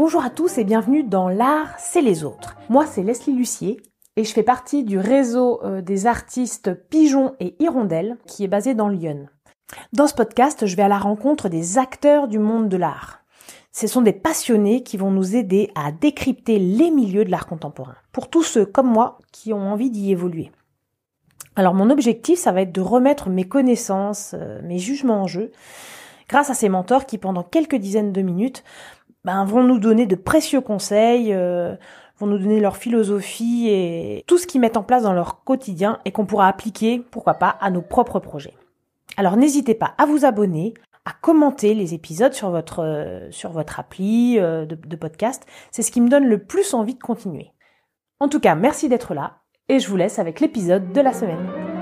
Bonjour à tous et bienvenue dans l'art, c'est les autres. Moi c'est Leslie Lucier et je fais partie du réseau des artistes Pigeons et Hirondelles qui est basé dans Lyon. Dans ce podcast, je vais à la rencontre des acteurs du monde de l'art. Ce sont des passionnés qui vont nous aider à décrypter les milieux de l'art contemporain, pour tous ceux comme moi qui ont envie d'y évoluer. Alors mon objectif, ça va être de remettre mes connaissances, mes jugements en jeu, grâce à ces mentors qui, pendant quelques dizaines de minutes, vont nous donner de précieux conseils, vont nous donner leur philosophie et tout ce qu'ils mettent en place dans leur quotidien et qu'on pourra appliquer, pourquoi pas, à nos propres projets. Alors n'hésitez pas à vous abonner, à commenter les épisodes sur votre appli de podcast. C'est ce qui me donne le plus envie de continuer. En tout cas, merci d'être là et je vous laisse avec l'épisode de la semaine.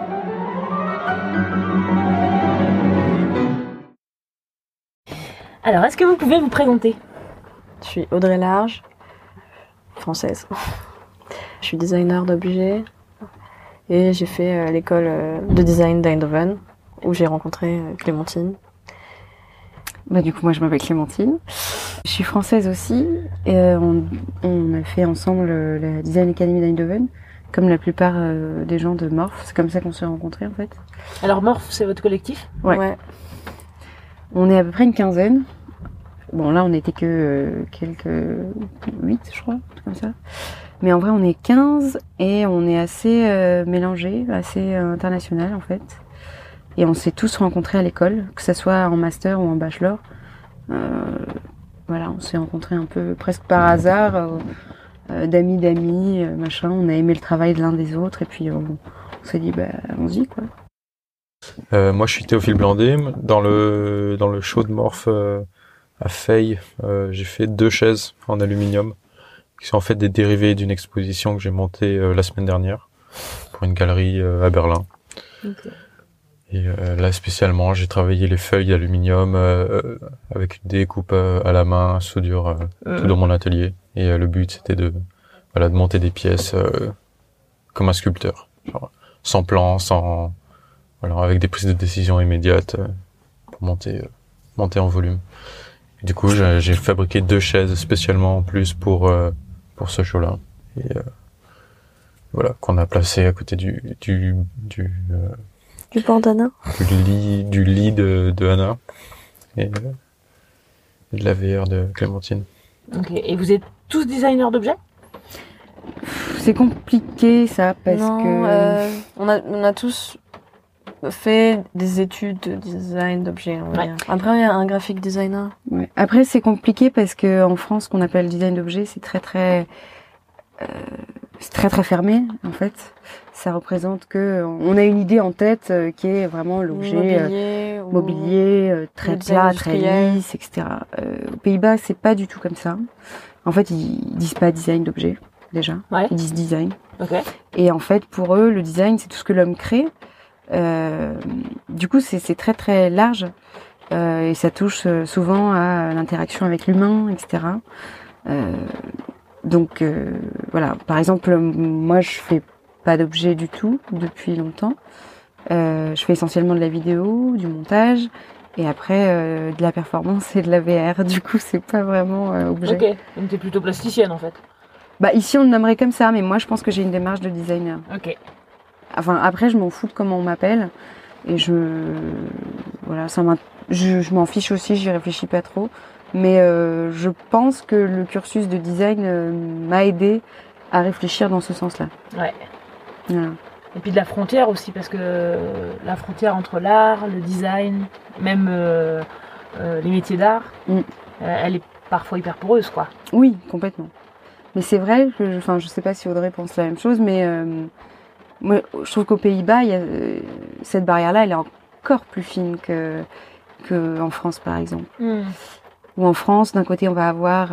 Alors, est-ce que vous pouvez vous présenter ? Je suis Audrey Large, française. Je suis designer d'objets et j'ai fait l'école de design d'Eindhoven où j'ai rencontré Clémentine. Du coup, moi, je m'appelle Clémentine. Je suis française aussi et on a fait ensemble la Design Academy d'Eindhoven, comme la plupart des gens de Morph. C'est comme ça qu'on s'est rencontrés, en fait. Alors, Morph, c'est votre collectif ? Ouais. On est à peu près une quinzaine. Bon, là, on n'était que quelques 8, je crois, comme ça. Mais en vrai, on est 15 et on est assez mélangés, assez international, en fait. Et on s'est tous rencontrés à l'école, que ce soit en master ou en bachelor. Voilà, on s'est rencontrés un peu presque par hasard, d'amis, machin. On a aimé le travail de l'un des autres et puis on s'est dit, allons-y, quoi. Moi, je suis Théophile Blandé. Dans le show de Morph à Feil, j'ai fait 2 chaises en aluminium, qui sont en fait des dérivés d'une exposition que j'ai montée la semaine dernière pour une galerie à Berlin. Okay. Et là, spécialement, j'ai travaillé les feuilles d'aluminium avec une découpe à la main, soudure, tout dans mon atelier. Et le but, c'était de monter des pièces comme un sculpteur, genre, sans plan, avec des prises de décision immédiates pour monter en volume. Et du coup, j'ai fabriqué 2 chaises spécialement en plus pour ce show-là. Et qu'on a placé à côté du banc d'Anna, du lit de Anna et de la VR de Clémentine. Ok. Et vous êtes tous designers d'objets ? C'est compliqué ça parce que on a tous fait des études de design d'objets. Ouais. Après, il y a un graphic designer. Ouais. Après, c'est compliqué parce que en France, ce qu'on appelle design d'objets, c'est très fermé en fait. Ça représente que on a une idée en tête qui est vraiment l'objet mobilier très plat, très lisse, etc. Aux Pays-Bas, c'est pas du tout comme ça. En fait, ils disent pas design d'objet déjà. Ouais. Ils disent design. Okay. Et en fait, pour eux, le design, c'est tout ce que l'homme crée. Du coup, c'est très très large et ça touche souvent à l'interaction avec l'humain, etc. Donc voilà. Par exemple, moi, je fais pas d'objet du tout depuis longtemps. Je fais essentiellement de la vidéo, du montage et après de la performance et de la VR. Du coup, c'est pas vraiment objet. Ok. Donc t'es plutôt plasticienne en fait. Ici, on le nommerait comme ça, mais moi, je pense que j'ai une démarche de designer. Ok. Enfin, après, je m'en fous de comment on m'appelle. Et je m'en fiche aussi, j'y réfléchis pas trop. Mais je pense que le cursus de design m'a aidé à réfléchir dans ce sens-là. Ouais. Voilà. Et puis de la frontière aussi, parce que la frontière entre l'art, le design, même les métiers d'art, elle est parfois hyper poreuse, quoi. Oui, complètement. Mais c'est vrai que, je sais pas si Audrey pense la même chose, mais moi, je trouve qu'aux Pays-Bas, il y a cette barrière-là, elle est encore plus fine que en France, par exemple. Ou en France, d'un côté, on va avoir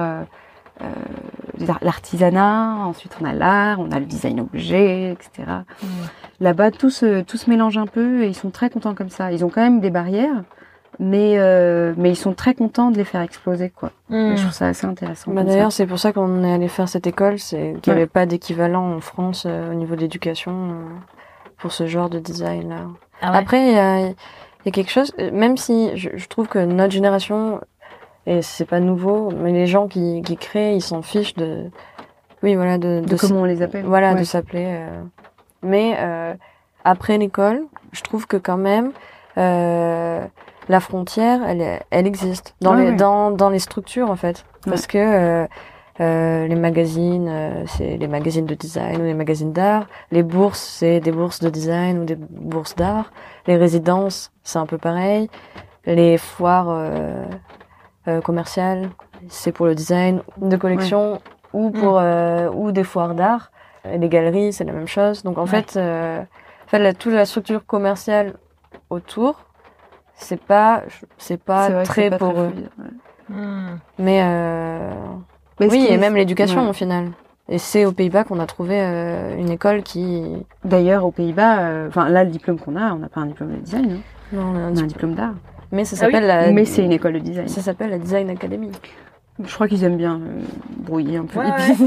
l'artisanat, ensuite on a l'art, on a le design objet, etc. Là-bas, tout se mélange un peu et ils sont très contents comme ça. Ils ont quand même des barrières, mais ils sont très contents de les faire exploser, quoi. Je trouve ça assez intéressant. D'ailleurs, c'est pour ça qu'on est allé faire cette école, c'est qu'il n'y avait pas d'équivalent en France au niveau de l'éducation pour ce genre de design-là. Ah ouais. Après, il y a quelque chose, même si je trouve que notre génération Et c'est pas nouveau, mais les gens qui créent, ils s'en fichent de de comment on les appelle. Voilà, de s'appeler. Mais après l'école, je trouve que quand même la frontière, elle existe dans dans les structures en fait, parce que les magazines, c'est les magazines de design ou les magazines d'art. Les bourses, c'est des bourses de design ou des bourses d'art. Les résidences, c'est un peu pareil. Les foires commerciales, c'est pour le design de collection ou pour ou des foires d'art. Et les galeries, c'est la même chose. Donc en fait, toute la structure commerciale autour, c'est pas très pour eux. Mais oui, et même l'éducation au final. Et c'est aux Pays-Bas qu'on a trouvé une école qui... D'ailleurs, aux Pays-Bas, là, le diplôme qu'on a, on n'a pas un diplôme de design. Hein. Non, on a un diplôme d'art. Mais ça s'appelle Mais c'est une école de design. Ça s'appelle la Design Academy. Je crois qu'ils aiment bien brouiller un peu les pistes.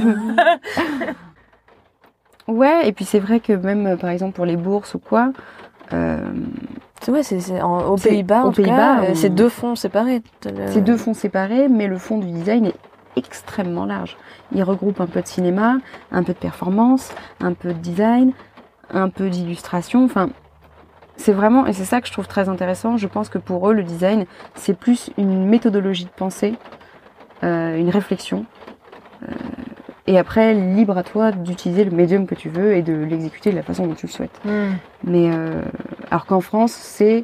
Ouais, et puis c'est vrai que même, par exemple, pour les bourses ou quoi... aux Pays-Bas, c'est 2 fonds séparés. C'est 2 fonds séparés, mais le fond du design est extrêmement large. Il regroupe un peu de cinéma, un peu de performance, un peu de design, un peu d'illustration. Enfin, c'est vraiment, et c'est ça que je trouve très intéressant. Je pense que pour eux, le design, c'est plus une méthodologie de pensée, une réflexion. Et après, libre à toi d'utiliser le médium que tu veux et de l'exécuter de la façon dont tu le souhaites. Mais alors qu'en France, c'est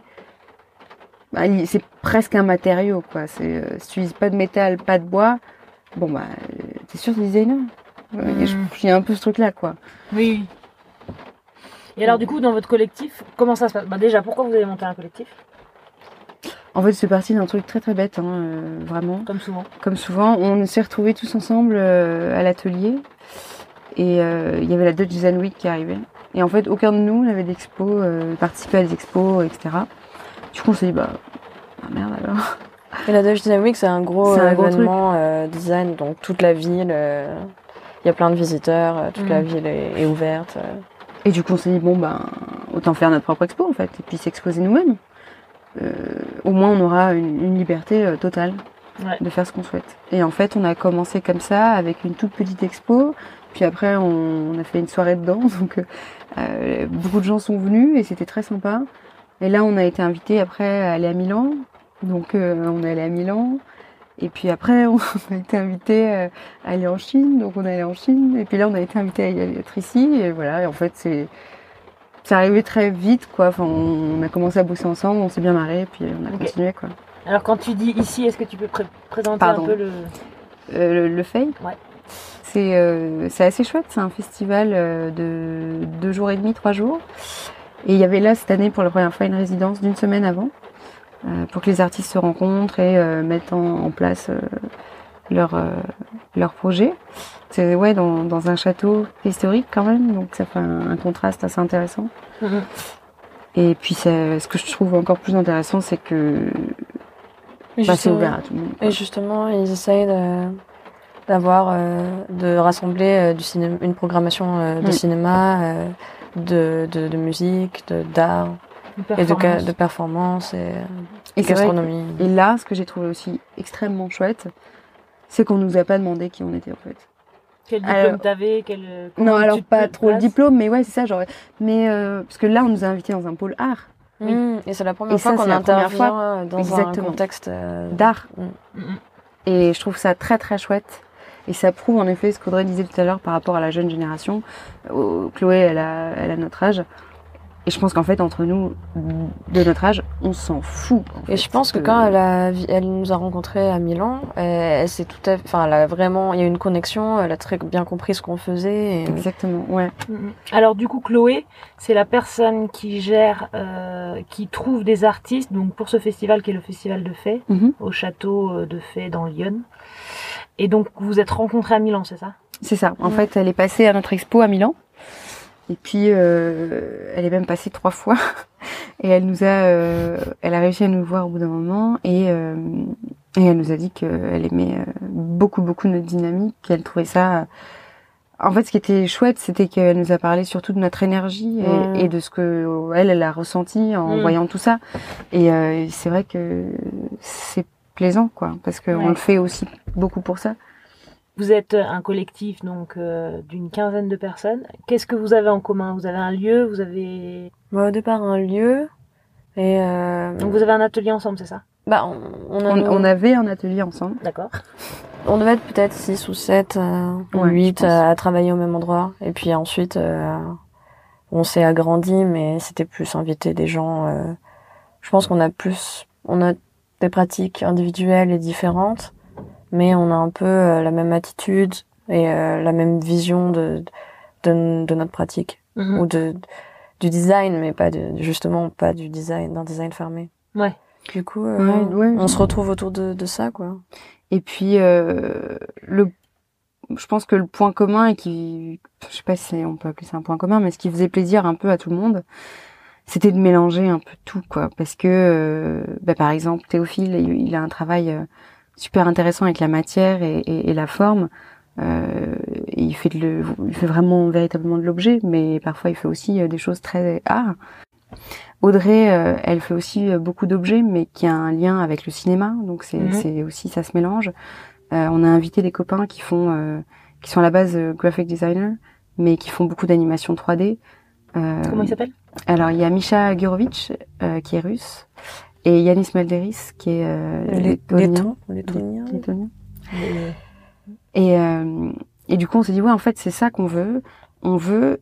presque un matériau, quoi. Si tu n'utilises pas de métal, pas de bois, t'es sûr que t'es designer. Il y a un peu ce truc-là, quoi. Oui. Et alors, du coup, dans votre collectif, comment ça se passe ? Déjà, pourquoi vous avez monté un collectif ? En fait, c'est parti d'un truc très très bête, vraiment. Comme souvent. On s'est retrouvés tous ensemble à l'atelier. Et il y avait la Dutch Design Week qui arrivait. Et en fait, aucun de nous n'avait d'expo, participé à des expos, etc. Du coup, on s'est dit, merde alors. Et la Dutch Design Week, c'est un gros événement design. Donc, toute la ville, il y a plein de visiteurs, toute la ville est ouverte. Et du coup, on s'est dit, autant faire notre propre expo, en fait. Et puis s'exposer nous-mêmes. Au moins on aura une liberté totale de faire ce qu'on souhaite. Et en fait, on a commencé comme ça avec une toute petite expo, puis après on a fait une soirée dedans, donc beaucoup de gens sont venus et c'était très sympa. Et là, on a été invités après à aller à Milan, donc on est allé à Milan. Et puis après, on a été invités à aller en Chine, donc on est allé en Chine. Et puis là, on a été invités à y être ici, et voilà. Et en fait, c'est arrivé très vite, quoi. Enfin, on a commencé à bosser ensemble, on s'est bien marré, et puis on a continué, quoi. Alors, quand tu dis ici, est-ce que tu peux présenter un peu le FEI ? Ouais. C'est assez chouette, c'est un festival de 2 jours et demi, 3 jours. Et il y avait là, cette année, pour la première fois, une résidence d'1 semaine avant, pour que les artistes se rencontrent et mettent en place leur projet. C'est dans un château historique quand même, donc ça fait un contraste assez intéressant. Et puis ce que je trouve encore plus intéressant, c'est que c'est ouvert à tout le monde, quoi. Et justement, ils essayent de rassembler une programmation de cinéma, de musique, d'art, et de performance et gastronomie. Et là, ce que j'ai trouvé aussi extrêmement chouette, c'est qu'on nous a pas demandé qui on était, en fait. Quel diplôme t'avais Non, alors pas trop le diplôme, mais ouais, c'est ça, genre. Mais parce que là, on nous a invités dans un pôle art. Oui. Et c'est la première fois qu'on intervient dans un contexte d'art. Et je trouve ça très très chouette. Et ça prouve en effet ce qu'Audrey disait tout à l'heure par rapport à la jeune génération. Chloé, elle a notre âge. Et je pense qu'en fait, entre nous, de notre âge, on s'en fout. Et je pense que quand elle nous a rencontrés à Milan, elle s'est elle a vraiment, il y a eu une connexion, elle a très bien compris ce qu'on faisait. Exactement, ouais. Alors du coup, Chloé, c'est la personne qui gère, qui trouve des artistes, donc pour ce festival qui est le festival de Fay, au château de Fay dans Lyon. Et donc, vous vous êtes rencontrés à Milan, c'est ça ? C'est ça. En fait, elle est passée à notre expo à Milan. Et puis, elle est même passée 3 fois. Et elle a réussi à nous voir au bout d'un moment. Et elle nous a dit qu'elle aimait beaucoup notre dynamique, qu'elle trouvait ça... En fait, ce qui était chouette, c'était qu'elle nous a parlé surtout de notre énergie et de ce que elle a ressenti en voyant tout ça. Et c'est vrai que c'est plaisant, quoi, parce qu'on Ouais. le fait aussi beaucoup pour ça. Vous êtes un collectif donc d'une 15aine de personnes. Qu'est-ce que vous avez en commun? Vous avez un lieu, vous avez... Au départ, un lieu. Et Donc vous avez un atelier ensemble, c'est ça? On avait un atelier ensemble. D'accord. On devait être peut-être 6 ou 7 ou Ouais, 8 je pense. à travailler au même endroit. Et puis ensuite, on s'est agrandi, mais c'était plus inviter des gens. Je pense qu'on a des pratiques individuelles et différentes, mais on a un peu la même attitude et la même vision de notre pratique. Mhm. Ou du design, mais justement pas du design, d'un design fermé. Ouais. Du coup, Ouais. on se retrouve autour de ça, quoi. Et puis, je pense que le point commun, je sais pas si on peut appeler ça un point commun, mais ce qui faisait plaisir un peu à tout le monde, c'était de mélanger un peu tout, quoi. Parce que, par exemple, Théophile, il a un travail super intéressant avec la matière et la forme. Et il fait vraiment véritablement de l'objet, mais parfois il fait aussi des choses très art. Audrey, elle fait aussi beaucoup d'objets, mais qui a un lien avec le cinéma, donc c'est aussi, ça se mélange. On a invité des copains qui sont à la base graphic designer, mais qui font beaucoup d'animation 3D. Comment il s'appelle? Alors il y a Misha Gurovic, qui est russe, et Yanis Malderis, qui est lettonien. Lettonien. Et du coup, on s'est dit, ouais, en fait, c'est ça qu'on veut. On veut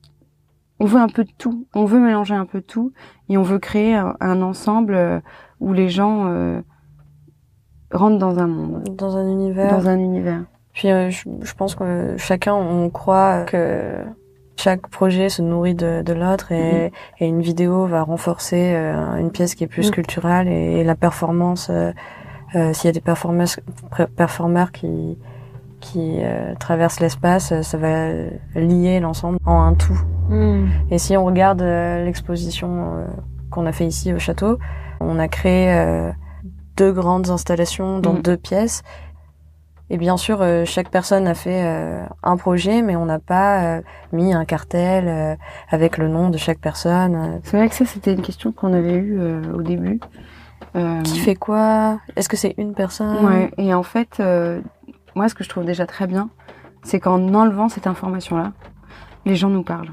un peu de tout. On veut mélanger un peu de tout. Et on veut créer un ensemble où les gens rentrent dans un monde. Dans un univers. Puis, je pense que chacun, on croit que chaque projet se nourrit de l'autre et une vidéo va renforcer une pièce qui est plus culturelle et la performance, s'il y a des performeurs qui traversent l'espace, ça va lier l'ensemble en un tout. Et si on regarde l'exposition qu'on a fait ici au château, on a créé 2 grandes installations dans 2 pièces. Et bien sûr, chaque personne a fait un projet, mais on n'a pas mis un cartel avec le nom de chaque personne. C'est vrai que ça, c'était une question qu'on avait eue au début. Qui fait quoi? Est-ce que c'est une personne? Ouais, et en fait, moi, ce que je trouve déjà très bien, c'est qu'en enlevant cette information-là, les gens nous parlent.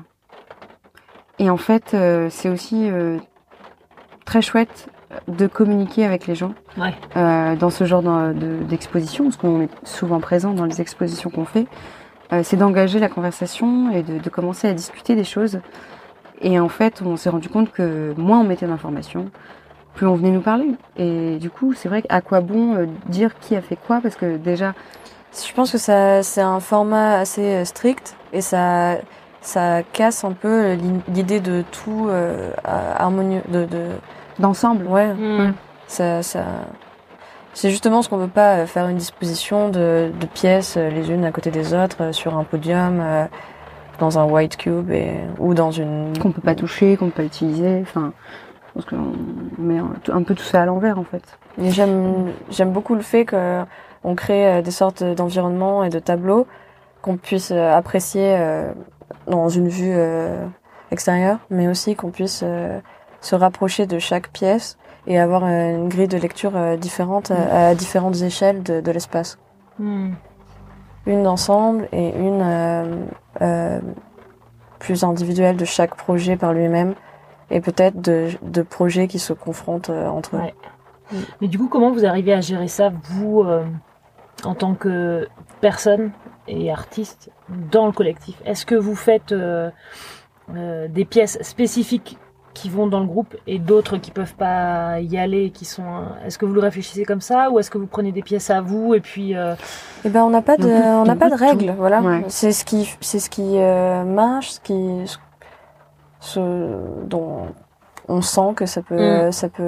Et en fait, c'est aussi très chouette de communiquer avec les gens dans ce genre d'exposition, parce qu'on est souvent présent dans les expositions qu'on fait. C'est d'engager la conversation et de commencer à discuter des choses. Et en fait, on s'est rendu compte que moins on mettait d'informations, plus on venait nous parler. Et du coup, c'est vrai qu'à quoi bon dire qui a fait quoi, parce que déjà... Je pense que c'est un format assez strict et ça casse un peu l'idée de tout harmonieux, d'ensemble. Ouais. Ça, c'est justement ce qu'on veut pas faire une disposition de pièces les unes à côté des autres sur un podium, dans un white cube ou dans une... Qu'on peut pas toucher, qu'on peut pas utiliser, enfin... Je pense qu'on met un peu tout ça à l'envers, en fait. Et j'aime beaucoup le fait qu'on crée des sortes d'environnements et de tableaux qu'on puisse apprécier dans une vue extérieure, mais aussi qu'on puisse se rapprocher de chaque pièce et avoir une grille de lecture différente à différentes échelles de l'espace. Une d'ensemble et une plus individuelle de chaque projet par lui-même. Et peut-être de projets qui se confrontent entre eux. Ouais. Mais du coup, comment vous arrivez à gérer ça, vous, en tant que personne et artiste, dans le collectif? Est-ce que vous faites des pièces spécifiques qui vont dans le groupe et d'autres qui peuvent pas y aller, qui sont... Est-ce que vous le réfléchissez comme ça, ou est-ce que vous prenez des pièces à vous et puis... Eh ben, on n'a pas de règles, voilà. Ouais. C'est ce qui marche, ce dont on sent que ça peut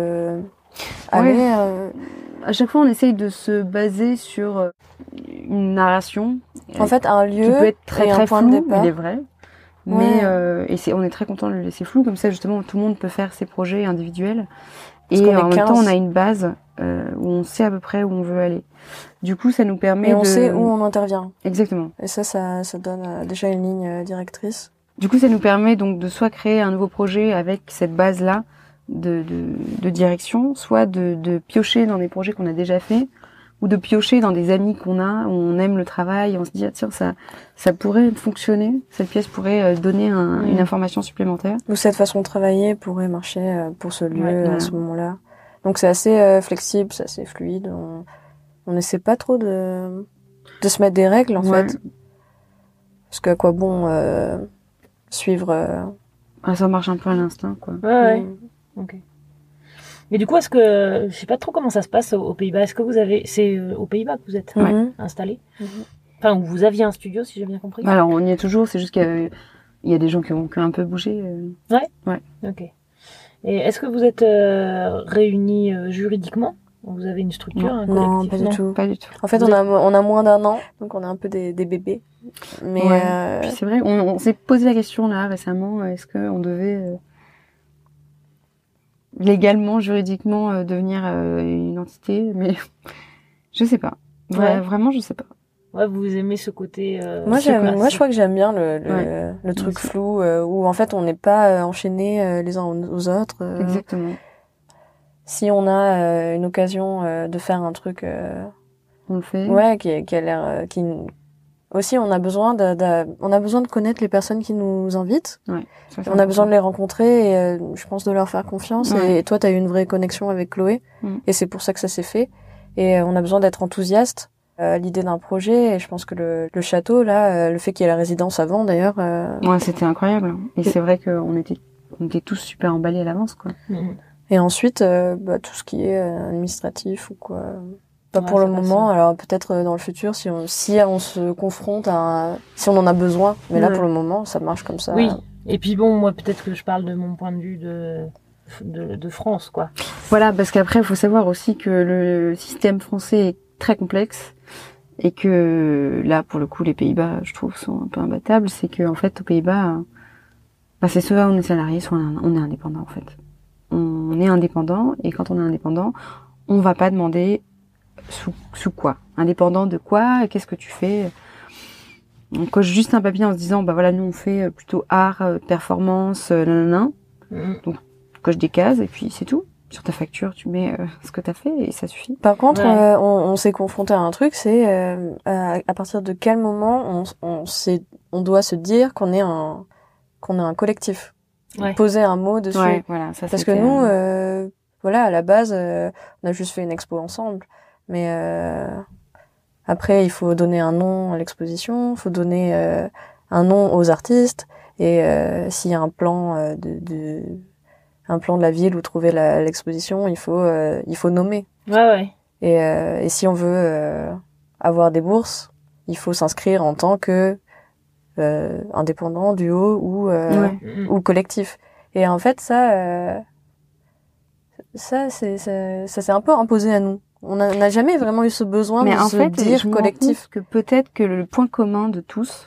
aller. À chaque fois, on essaye de se baser sur une narration. En fait, un lieu qui peut être très et un très point flou, de départ. il est vrai. Mais on est très content de le laisser flou, comme ça justement tout le monde peut faire ses projets individuels. Et en même temps, on a une base où on sait à peu près où on veut aller. Du coup, ça nous permet et on sait où on intervient. Exactement. Et ça donne déjà une ligne directrice. Du coup, ça nous permet donc de soit créer un nouveau projet avec cette base-là, de direction, soit de piocher dans des projets qu'on a déjà fait, ou de piocher dans des amis qu'on a, où on aime le travail, on se dit, ah, tiens, ça pourrait fonctionner, cette pièce pourrait donner une information supplémentaire. Ou cette façon de travailler pourrait marcher pour ce lieu à ce moment-là. Donc c'est assez flexible, c'est assez fluide. On n'essaie pas trop de se mettre des règles, en fait. Parce qu'à quoi bon suivre... ça marche un peu à l'instinct, quoi. Ouais. Ok. Mais du coup, est-ce que... Je sais pas trop comment ça se passe aux Pays-Bas. Est-ce que vous avez... C'est aux Pays-Bas que vous êtes installés Enfin, où vous aviez un studio, si j'ai bien compris. Alors, on y est toujours, c'est juste qu'il y a des gens qui ont un peu bougé. Ouais. Ok. Et est-ce que vous êtes réunis juridiquement ? Vous avez une structure, un collectif ? Non, pas du tout. En fait, on a moins d'1 an, donc on est un peu des bébés. Mais Puis c'est vrai, on s'est posé la question là récemment, est-ce qu'on devait légalement, juridiquement devenir une entité, mais je sais pas. Vraiment, je sais pas. Ouais, vous aimez ce côté. Moi, je crois que j'aime bien le truc flou où en fait on n'est pas enchaînés les uns aux autres. Exactement. Si on a une occasion de faire un truc, on le fait. Ouais, qui a l'air, aussi on a besoin de connaître les personnes qui nous invitent. Ouais. On a besoin de les rencontrer et je pense de leur faire confiance. Ouais. Et toi, t'as eu une vraie connexion avec Chloé et c'est pour ça que ça s'est fait. Et on a besoin d'être enthousiaste à l'idée d'un projet. Et je pense que le château là, le fait qu'il y ait la résidence avant d'ailleurs. Ouais, c'était incroyable. Et c'est vrai qu'on était tous super emballés à l'avance, quoi. Et ensuite, tout ce qui est administratif ou quoi. Pas pour le moment. Alors peut-être dans le futur, si on se confronte si on en a besoin. Mais là, pour le moment, ça marche comme ça. Oui. Et puis bon, moi, peut-être que je parle de mon point de vue de France, quoi. Voilà, parce qu'après, il faut savoir aussi que le système français est très complexe et que là, pour le coup, les Pays-Bas, je trouve, sont un peu imbattables. C'est que en fait, aux Pays-Bas, c'est soit on est salarié, soit on est indépendant, en fait. On est indépendant et quand on est indépendant, on va pas demander sous quoi, indépendant de quoi, qu'est-ce que tu fais. On coche juste un papier en se disant voilà, nous on fait plutôt art, performance, nanana. Donc coche des cases et puis c'est tout. Sur ta facture, tu mets ce que t'as fait et ça suffit. Par contre, on s'est confronté à un truc, c'est à partir de quel moment on doit se dire qu'on est un collectif. Poser un mot dessus. Ouais, voilà, ça, parce que nous, à la base, on a juste fait une expo ensemble. Mais après, il faut donner un nom à l'exposition, il faut donner un nom aux artistes. Et s'il y a un plan un plan de la ville où trouver l'exposition, il faut nommer. Ouais. Et si on veut avoir des bourses, il faut s'inscrire en tant que indépendant, duo ou collectif. Et en fait, ça s'est un peu imposé à nous. On n'a jamais vraiment eu ce besoin de se dire collectif. Que peut-être que le point commun de tous,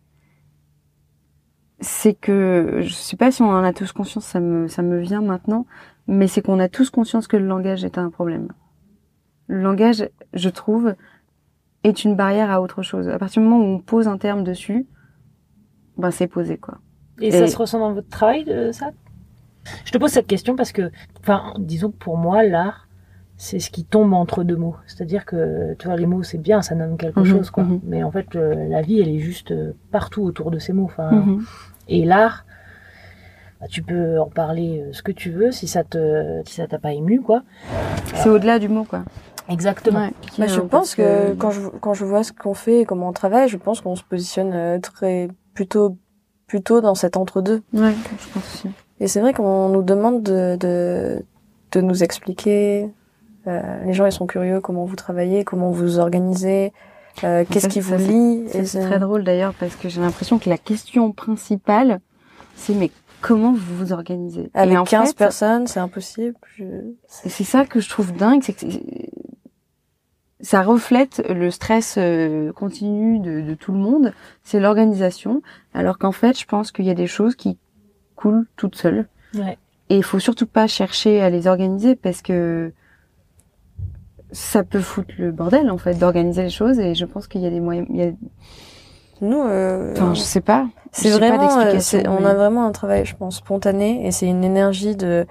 c'est que, je sais pas si on en a tous conscience, ça me vient maintenant, mais c'est qu'on a tous conscience que le langage est un problème. Le langage, je trouve, est une barrière à autre chose. À partir du moment où on pose un terme dessus, c'est posé, quoi. Et ça se ressent dans votre travail, ça ? Je te pose cette question parce que, disons que pour moi, l'art, c'est ce qui tombe entre deux mots. C'est-à-dire que, tu vois, les mots, c'est bien, ça nomme quelque chose, quoi. Mais en fait, la vie, elle est juste partout autour de ces mots. Et l'art, tu peux en parler ce que tu veux, si ça t'a pas ému, quoi. C'est au-delà du mot, quoi. Exactement. Ouais. Je pense que quand je vois ce qu'on fait et comment on travaille, je pense qu'on se positionne plutôt dans cet entre-deux. Ouais, je pense aussi. Et c'est vrai qu'on nous demande de nous expliquer. Les gens, ils sont curieux comment vous travaillez, comment vous organisez, qu'est-ce qui vous lie. C'est très drôle d'ailleurs parce que j'ai l'impression que la question principale, c'est mais comment vous vous organisez ? Avec 15 personnes, c'est impossible. C'est ça que je trouve dingue, c'est que ça reflète le stress continu de tout le monde, c'est l'organisation, alors qu'en fait, je pense qu'il y a des choses qui coulent toutes seules. Ouais. Et il faut surtout pas chercher à les organiser parce que ça peut foutre le bordel, en fait, d'organiser les choses, et je pense qu'il y a des moyens, Nous, je sais pas. C'est vraiment, on a vraiment un travail, je pense, spontané, et c'est une énergie de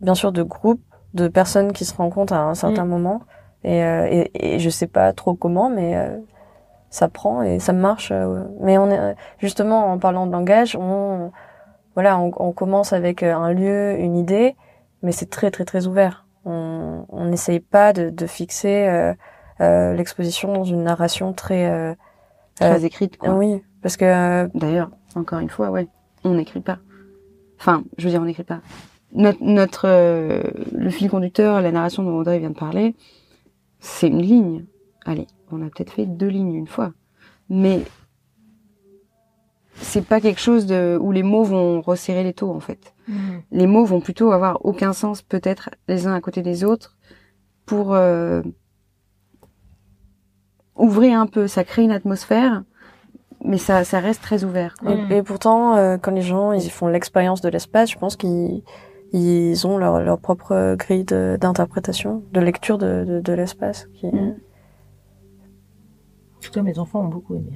bien sûr de groupes, de personnes qui se rencontrent à un certain moment. Et je sais pas trop comment, mais ça prend et ça marche. Mais on est justement en parlant de langage, on commence avec un lieu, une idée, mais c'est très très très ouvert. On n'essaye pas de fixer l'exposition dans une narration très écrite, quoi. Oui, parce que d'ailleurs, encore une fois, on n'écrit pas. Enfin, je veux dire, on n'écrit pas. Notre le fil conducteur, la narration dont Audrey vient de parler, c'est une ligne. Allez, on a peut-être fait 2 lignes une fois, mais c'est pas quelque chose où les mots vont resserrer les taux, en fait. Les mots vont plutôt avoir aucun sens, peut-être les uns à côté des autres, pour ouvrir un peu. Ça crée une atmosphère, mais ça reste très ouvert, quoi. Et pourtant, quand les gens ils font l'expérience de l'espace, je pense qu'ils ont leur propre grille d'interprétation, de lecture de l'espace. En tout cas, mes enfants ont beaucoup aimé.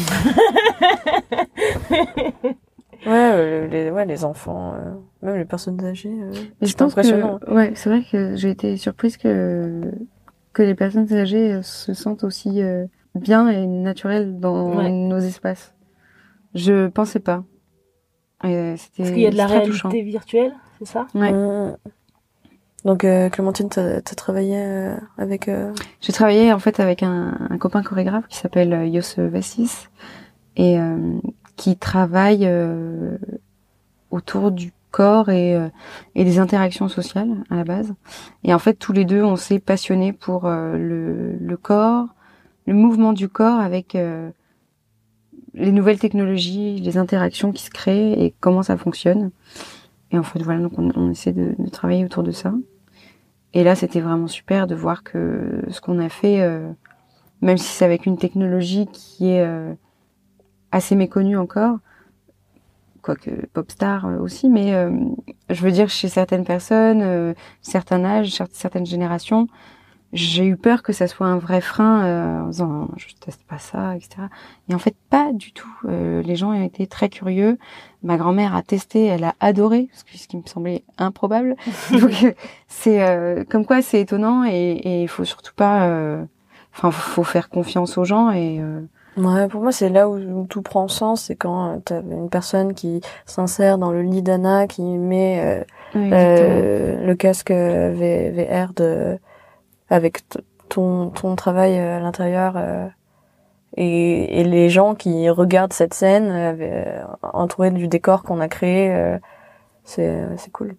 Les enfants, même les personnes âgées, c'est impressionnant. C'est vrai que j'ai été surprise que les personnes âgées se sentent aussi bien et naturelles dans nos espaces. Je pensais pas. C'était Parce qu'il y a de la réalité touchant. virtuelle, c'est ça? Ouais. Donc Clémentine, t'as travaillé avec... J'ai travaillé en fait avec un copain chorégraphe qui s'appelle Jos Vassis et qui travaille autour du corps et des interactions sociales à la base. Et en fait, tous les deux, on s'est passionnés pour le corps, le mouvement du corps avec les nouvelles technologies, les interactions qui se créent et comment ça fonctionne. Et en fait, voilà, donc on essaie de travailler autour de ça. Et là, c'était vraiment super de voir que ce qu'on a fait, même si c'est avec une technologie qui est assez méconnue encore, quoique Popstar aussi, mais je veux dire, chez certaines personnes, certains âges, certaines générations, j'ai eu peur que ça soit un vrai frein en disant je teste pas ça, etc. Et en fait, pas du tout. Les gens ont été très curieux. Ma grand-mère a testé, elle a adoré, ce qui me semblait improbable. Donc c'est comme quoi c'est étonnant et il faut surtout pas. Faut faire confiance aux gens et. Ouais, pour moi c'est là où tout prend sens, c'est quand t'as une personne qui s'insère dans le lit d'Anna, qui met le casque VR avec ton travail à l'intérieur et les gens qui regardent cette scène entourés du décor qu'on a créé, c'est cool.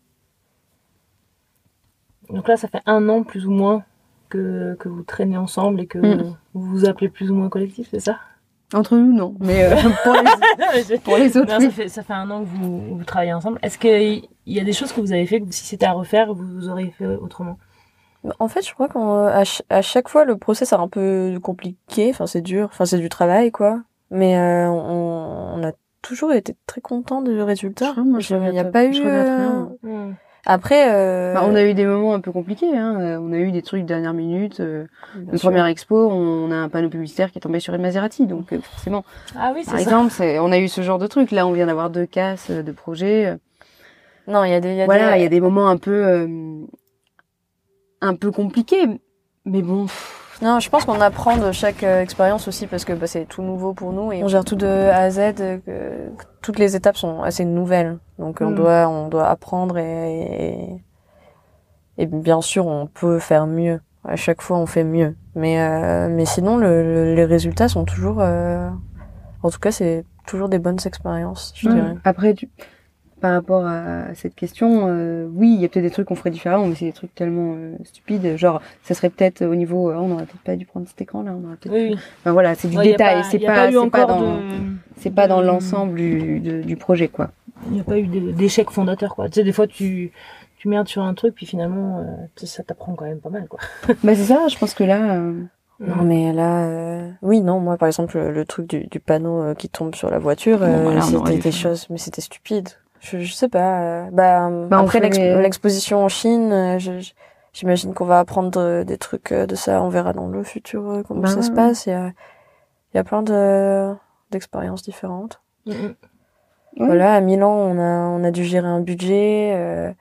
Donc là, ça fait 1 an plus ou moins que vous traînez ensemble et que vous vous appelez plus ou moins collectif, c'est ça? Entre nous, non. Mais pour les autres, non, ça fait 1 an que vous travaillez ensemble. Est-ce qu'il y a des choses que vous avez fait que si c'était à refaire, vous auriez fait autrement? En fait, je crois qu'à chaque fois, le process est un peu compliqué. Enfin, c'est dur. Enfin, c'est du travail, quoi. Mais on a toujours été très contents du résultat. Il n'y a pas eu... Après... on a eu des moments un peu compliqués. Hein. On a eu des trucs dernière minute. Une première expo, on a un panneau publicitaire qui est tombé sur une Maserati. Donc, forcément, ah oui, par exemple, on a eu ce genre de truc. Là, on vient d'avoir 2 casses de projets. Non, il y a des moments un peu compliqué, mais bon. Non, je pense qu'on apprend de chaque expérience aussi parce que c'est tout nouveau pour nous et on gère tout de A à Z. Toutes les étapes sont assez nouvelles, donc on doit apprendre et bien sûr on peut faire mieux. À chaque fois on fait mieux, mais sinon les résultats sont toujours, en tout cas c'est toujours des bonnes expériences, je dirais. Après par rapport à cette question, oui, il y a peut-être des trucs qu'on ferait différemment, mais c'est des trucs tellement stupides. Genre, ça serait peut-être au niveau, on n'aurait peut-être pas dû prendre cet écran-là, on aurait peut-être. Oui. Enfin, voilà, c'est du détail, c'est pas dans l'ensemble du projet, quoi. Il n'y a pas eu d'échec fondateur, quoi. Tu sais, des fois tu merdes sur un truc, puis finalement, ça t'apprend quand même pas mal, quoi. Bah c'est ça, je pense que là. Non mais là, oui non moi par exemple le truc du panneau qui tombe sur la voiture, c'était des choses, mais c'était stupide. Je sais pas. Après l'exposition en Chine, j'imagine qu'on va apprendre des trucs de ça. On verra dans le futur comment ça se passe. Il y a plein d'expériences différentes. Voilà, à Milan, on a dû gérer un budget.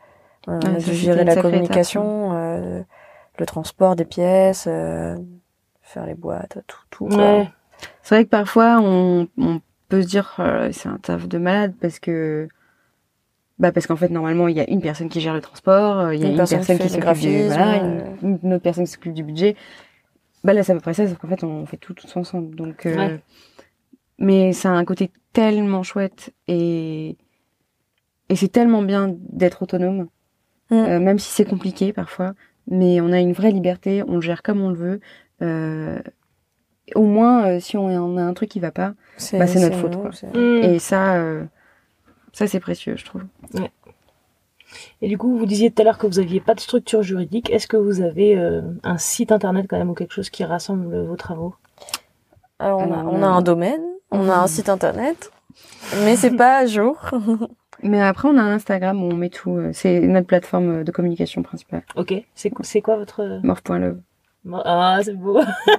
On ça, a dû c'était gérer une la sacrée communication, le transport des pièces, faire les boîtes, tout. Quoi. Ouais. C'est vrai que parfois, on peut se dire c'est un taf de malade parce qu'en fait, normalement, il y a une personne qui gère le transport, il y a une personne qui fait le s'occupe graphisme, une autre personne qui s'occupe du budget. Là, c'est à peu près ça, sauf qu'en fait, on fait tout tous ensemble. Donc, Ouais. mais ça a un côté tellement chouette et c'est tellement bien d'être autonome, même si c'est compliqué parfois. Mais on a une vraie liberté, on le gère comme on le veut. Au moins, si on a un truc qui va pas, c'est notre faute, quoi. Et ça, c'est précieux, je trouve. Et du coup, vous disiez tout à l'heure que vous aviez pas de structure juridique. Est-ce que vous avez un site internet quand même ou quelque chose qui rassemble vos travaux? Alors, on a un domaine, on a un site internet, mais c'est pas à jour. Mais après, on a un Instagram où on met tout. C'est notre plateforme de communication principale. Ok. C'est quoi votre... Morph.love. Ah, c'est beau.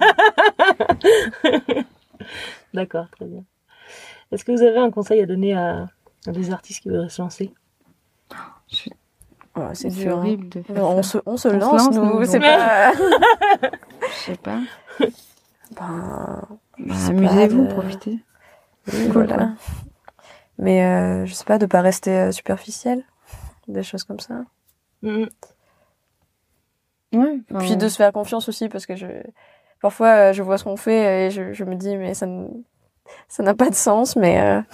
D'accord, très bien. Est-ce que vous avez un conseil à donner à des artistes qui voudraient se lancer? Ouais, C'est horrible de faire on ça. se lance, nous, c'est donc. pas... Je sais pas. sais Amusez-vous, pas, profitez. Oui, voilà. Mais je sais pas, de pas rester superficiel, des choses comme ça. Ouais. Puis de se faire confiance aussi, parce que parfois je vois ce qu'on fait et je me dis mais ça n'a pas de sens, mais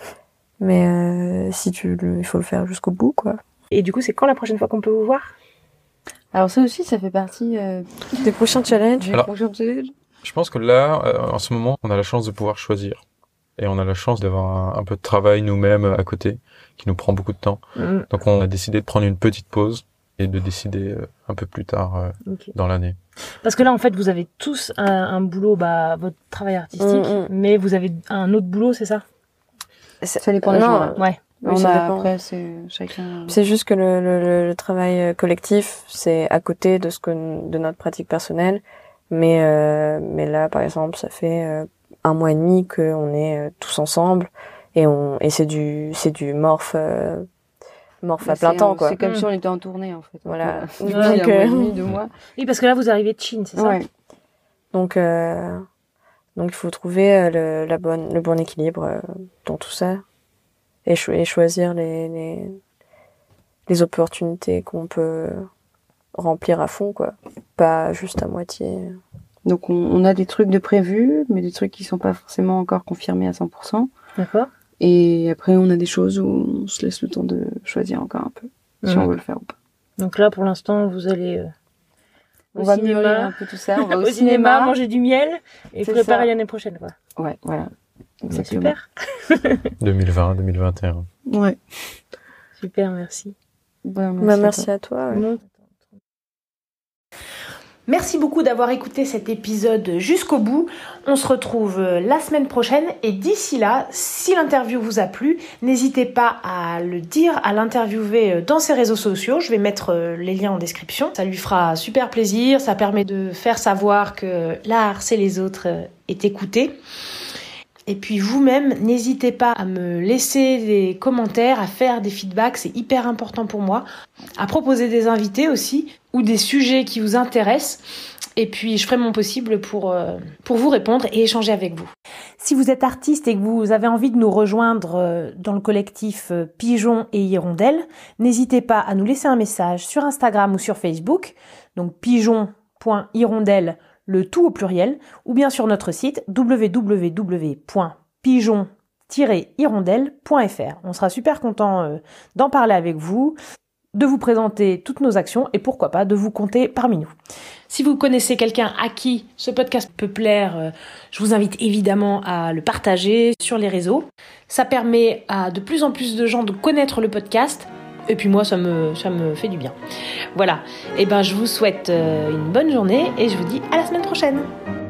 si il faut le faire jusqu'au bout, quoi. Et du coup, c'est quand la prochaine fois qu'on peut vous voir? Alors ça aussi, ça fait partie Des prochains challenges. du prochain challenge. Je pense que là, en ce moment, on a la chance de pouvoir choisir. Et on a la chance d'avoir un peu de travail nous-mêmes à côté, qui nous prend beaucoup de temps. Donc on a décidé de prendre une petite pause et de décider un peu plus tard dans l'année. Parce que là, en fait, vous avez tous un boulot, votre travail artistique, mais vous avez un autre boulot, c'est ça? Ça dépend des jours. Ouais. Oui, ça dépend. Après, c'est chacun. C'est juste que le travail collectif, c'est à côté de notre pratique personnelle. Mais là, par exemple, ça fait 1 mois et demi qu'on est tous ensemble et c'est du morph à plein temps, quoi. C'est comme si on était en tournée, en fait. Voilà. Donc, 1 mois et demi, 2 mois. Oui, parce que là, vous arrivez de Chine, c'est ça? Ouais. Donc il faut trouver le bon équilibre dans tout ça et choisir les opportunités qu'on peut remplir à fond, quoi. Pas juste à moitié. Donc on a des trucs de prévus, mais des trucs qui sont pas forcément encore confirmés à 100%. D'accord. Et après, on a des choses où on se laisse le temps de choisir encore un peu, si on veut le faire ou pas. Donc là, pour l'instant, vous allez On va mûrir un peu tout ça. On va au cinéma, manger du miel et C'est préparer ça. l'année prochaine, quoi. Ouais, voilà. C'est Exactement. super. 2020, 2021. Ouais. Super, merci. Merci à toi. Ouais. Merci beaucoup d'avoir écouté cet épisode jusqu'au bout. On se retrouve la semaine prochaine et d'ici là, si l'interview vous a plu, n'hésitez pas à le dire, à l'interviewer dans ses réseaux sociaux. Je vais mettre les liens en description. Ça lui fera super plaisir. Ça permet de faire savoir que l'art, c'est les autres est écouté. Et puis vous-même, n'hésitez pas à me laisser des commentaires, à faire des feedbacks, c'est hyper important pour moi. À proposer des invités aussi, ou des sujets qui vous intéressent. Et puis je ferai mon possible pour vous répondre et échanger avec vous. Si vous êtes artiste et que vous avez envie de nous rejoindre dans le collectif Pigeon et Hirondelle, n'hésitez pas à nous laisser un message sur Instagram ou sur Facebook. Donc pigeon.hirondelle, le tout au pluriel, ou bien sur notre site www.pigeon-hirondelle.fr. On sera super content d'en parler avec vous, de vous présenter toutes nos actions et pourquoi pas de vous compter parmi nous. Si vous connaissez quelqu'un à qui ce podcast peut plaire, je vous invite évidemment à le partager sur les réseaux. Ça permet à de plus en plus de gens de connaître le podcast. Et puis moi, ça me fait du bien. Voilà. Et je vous souhaite une bonne journée et je vous dis à la semaine prochaine.